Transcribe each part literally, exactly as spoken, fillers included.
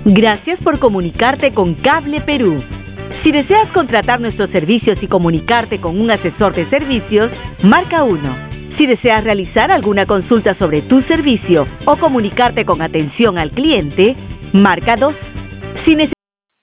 Gracias por comunicarte con Cable Perú. Si deseas contratar nuestros servicios y comunicarte con un asesor de servicios, marca uno. Si deseas realizar alguna consulta sobre tu servicio o comunicarte con atención al cliente, marca dos. Si neces-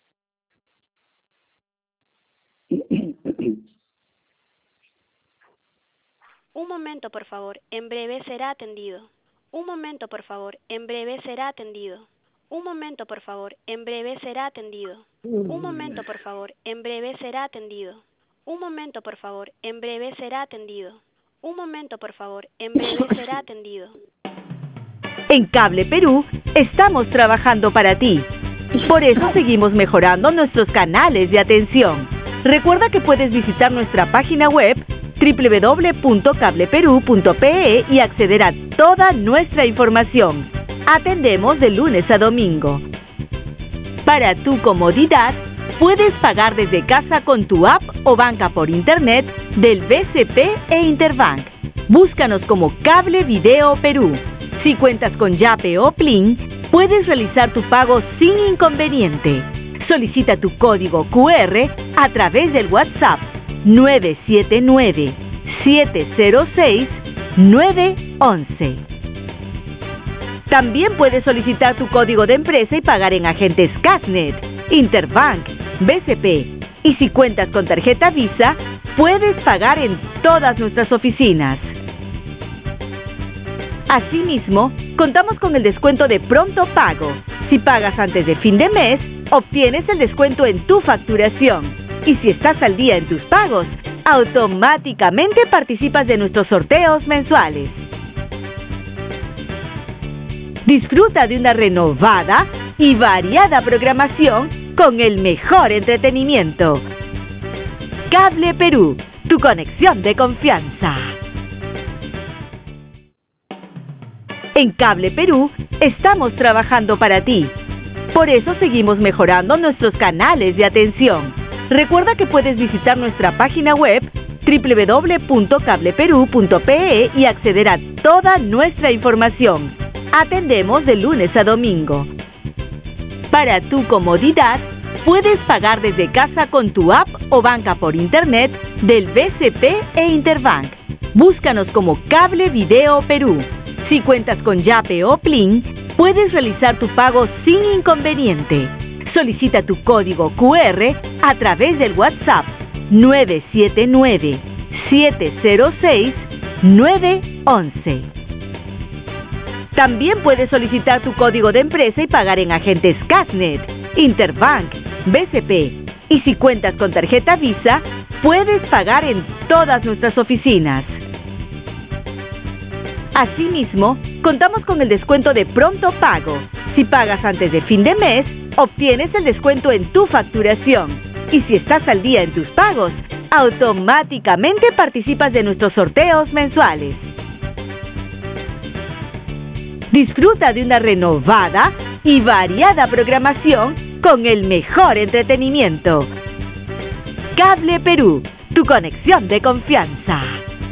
Un momento, por favor. En breve será atendido. Un momento, por favor. En breve será atendido. Un momento, por favor. En breve será atendido. Un momento, por favor. En breve será atendido. Un momento, por favor. En breve será atendido. Un momento, por favor. En breve será atendido. En Cable Perú estamos trabajando para ti. Por eso seguimos mejorando nuestros canales de atención. Recuerda que puedes visitar nuestra página web doble u doble u doble u punto cable perú punto pe e y acceder a toda nuestra información. Atendemos de lunes a domingo. Para tu comodidad, puedes pagar desde casa con tu app o banca por internet del B C P e Interbank. Búscanos como Cable Video Perú. Si cuentas con Yape o Plin, puedes realizar tu pago sin inconveniente. Solicita tu código cu erre a través del WhatsApp nueve siete nueve, siete cero seis, nueve once. También puedes solicitar tu código de empresa y pagar en agentes Casnet, Interbank, B C P. Y si cuentas con tarjeta Visa, puedes pagar en todas nuestras oficinas. Asimismo, contamos con el descuento de pronto pago. Si pagas antes de fin de mes, obtienes el descuento en tu facturación. Y si estás al día en tus pagos, automáticamente participas de nuestros sorteos mensuales. Disfruta de una renovada y variada programación con el mejor entretenimiento. Cable Perú, tu conexión de confianza. En Cable Perú estamos trabajando para ti. Por eso seguimos mejorando nuestros canales de atención. Recuerda que puedes visitar nuestra página web doble u doble u doble u punto cable perú punto pe e y acceder a toda nuestra información. Atendemos de lunes a domingo. Para tu comodidad, puedes pagar desde casa con tu app o banca por internet del B C P e Interbank. Búscanos como Cable Video Perú. Si cuentas con Yape o Plin, puedes realizar tu pago sin inconveniente. Solicita tu código cu erre a través del WhatsApp nueve siete nueve, siete cero seis, nueve once. También puedes solicitar tu código de empresa y pagar en agentes Casnet, Interbank, B C P. Y si cuentas con tarjeta Visa, puedes pagar en todas nuestras oficinas. Asimismo, contamos con el descuento de pronto pago. Si pagas antes de fin de mes, obtienes el descuento en tu facturación. Y si estás al día en tus pagos, automáticamente participas de nuestros sorteos mensuales. Disfruta de una renovada y variada programación con el mejor entretenimiento. Cable Perú, tu conexión de confianza.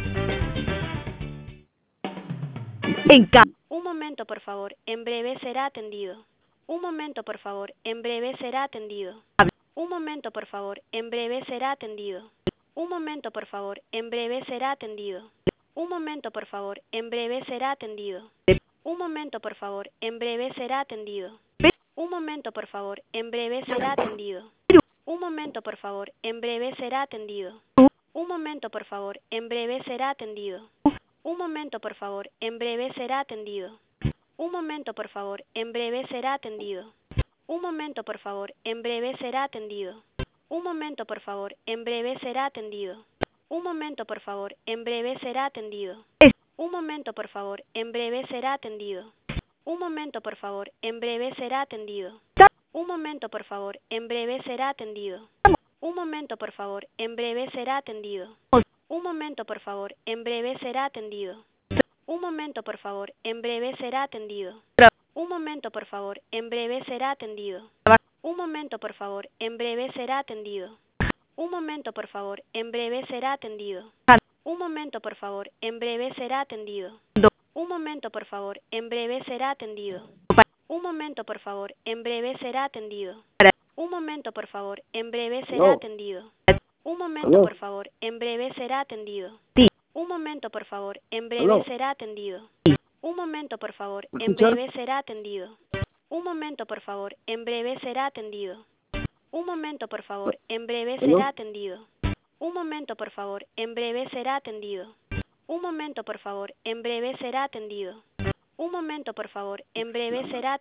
En Ca- Un momento, por favor. En breve será atendido. Un momento, por favor. En breve será atendido. Un momento, por favor. En breve será atendido. Un momento, por favor. En breve será atendido. Un momento, por favor. En breve será atendido. Un momento, por favor. En breve será atendido. Un momento, por favor. En breve será atendido. Un momento, por favor. En breve será atendido. Un momento, por favor. En breve será atendido. Un momento, por favor. En breve será atendido. Un momento, por favor. En breve será atendido. Un momento, por favor. En breve será atendido. Un momento, por favor. En breve será atendido. Un momento, por favor. En breve será atendido. Un momento, por favor. En breve será atendido. Un momento, por favor. En breve será atendido. Un momento, por favor. En breve será atendido. Un momento, por favor. En breve será atendido. Un momento, por favor. En breve será atendido. Un momento, por favor. En breve será atendido. Un momento, por favor. En breve será atendido. Un momento, por favor. En breve será atendido. Un momento, por favor. En breve será atendido. Un momento, por favor. En breve será atendido. Un momento, por favor. En breve será atendido. Un momento, por favor. En breve será atendido. Un momento, por favor. En breve será Aló. atendido. Un momento, Aló. por favor. En breve será atendido. Sí. Un momento, por favor. En breve Aló. será atendido. Un momento, por favor. ¿Me En escuchas? breve será atendido. Un momento, por favor. En breve será atendido. Un momento, por favor. En breve Aló. será atendido. Un momento, por favor. En breve será atendido. Un momento, por favor. En breve será atendido. Un momento, por favor. En breve será